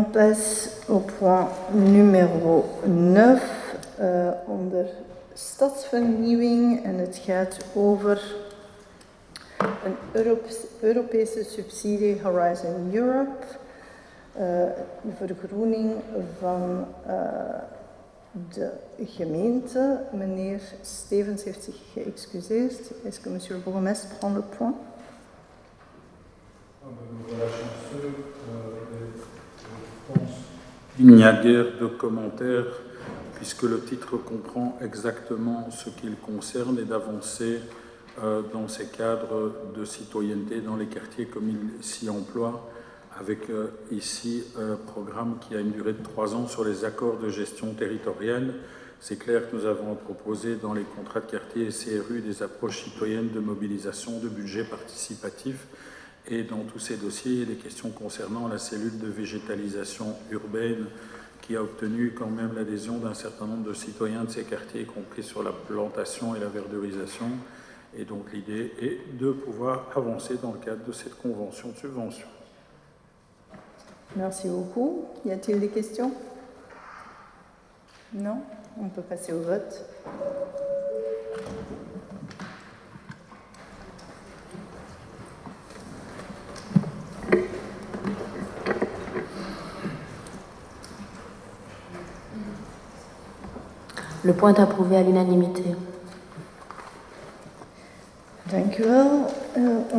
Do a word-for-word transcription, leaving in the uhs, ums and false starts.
passe au point numéro neuf uh, onder stadsvernieuwing en het gaat over een Europe- Europese subsidie Horizon Europe, uh, de vergroening van uh, de gemeente. Meneer Stevens heeft zich geëxcuseerd. Est-ce que monsieur le bourgmestre prend le point? Il n'y a guère de commentaires puisque le titre comprend exactement ce qu'il concerne et d'avancer euh, dans ces cadres de citoyenneté dans les quartiers comme il s'y emploie, avec euh, ici un programme qui a une durée de trois ans sur les accords de gestion territoriale. C'est clair que nous avons proposé dans les contrats de quartier et C R U des approches citoyennes de mobilisation de budget participatif. Et dans tous ces dossiers, il y a des questions concernant la cellule de végétalisation urbaine qui a obtenu quand même l'adhésion d'un certain nombre de citoyens de ces quartiers, y compris sur la plantation et la verdurisation. Et donc l'idée est de pouvoir avancer dans le cadre de cette convention de subvention. Merci beaucoup. Y a-t-il des questions? Non? On peut passer au vote. Le point est approuvé à l'unanimité. Dank u wel. Uh,